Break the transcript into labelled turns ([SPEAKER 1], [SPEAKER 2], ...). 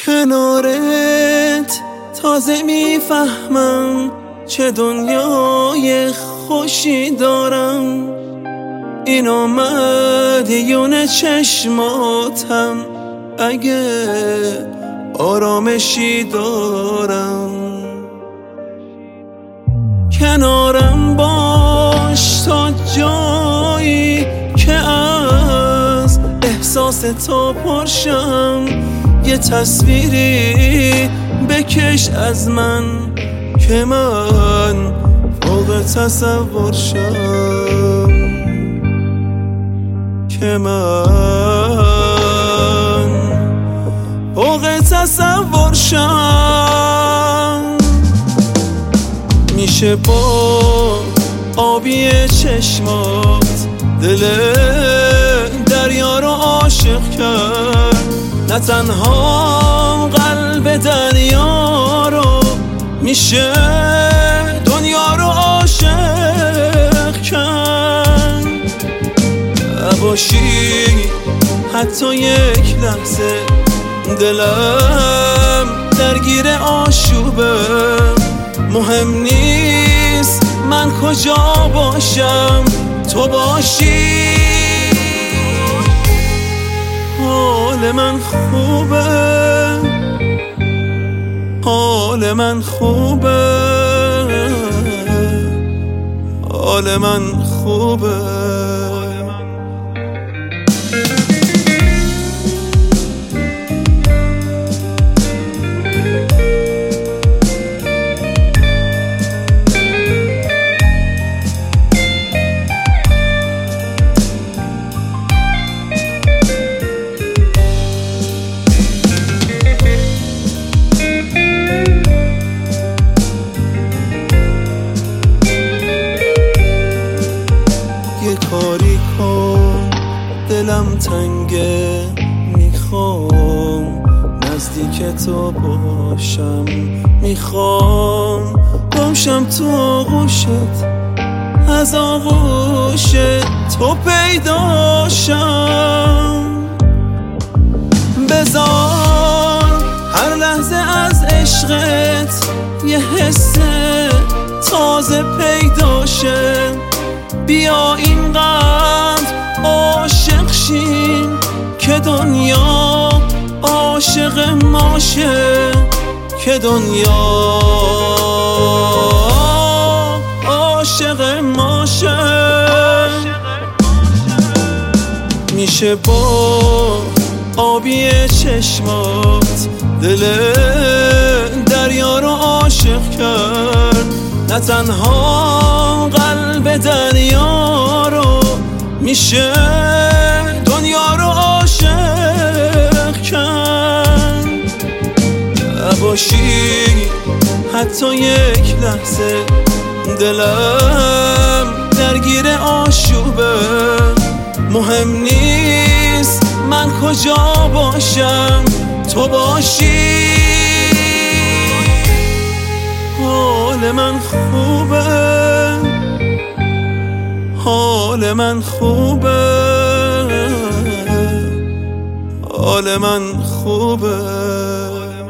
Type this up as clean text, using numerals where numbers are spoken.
[SPEAKER 1] کنارت تازه میفهمم چه دنیای خوشی دارم. این مدیون چشماتم اگه آرامشی دارم. کنارم باش تا جایی که از احساس تو پرشم. یه تصویری بکش از من که من فوق تصور شم، که من فوق تصور شم. میشه با آبی چشمات دل دریا رو عاشق کرد، نه تنها قلب دریا رو، میشه دنیا رو عاشق کرد. نباشی حتی یک لحظه دلم درگیر آشوبه. مهم نیست من کجا باشم، تو باشی. حال من خوبه، حال من خوبه، حال من خوبه. یه کاری کن دلم تنگه، میخوام نزدیک تو باشم، میخوام باشم تو آغوشت، از آغوش تو پیداشم. بذار هر لحظه از عشقت یه حس تازه پیداشه. بیا اینقدر عاشق شیم که دنیا عاشق ماشه، که دنیا عاشق ماشه. میشه با آبی چشمات دل دریا رو عاشق کرد، نه تنها قلب دریا رو، میشه دنیا رو عاشق کرد. نباشی حتی یک لحظه دلم درگیر آشوبه. مهم نیست من کجا باشم، تو باشی. حال من خوبه، حال من خوبه، حال من خوبه.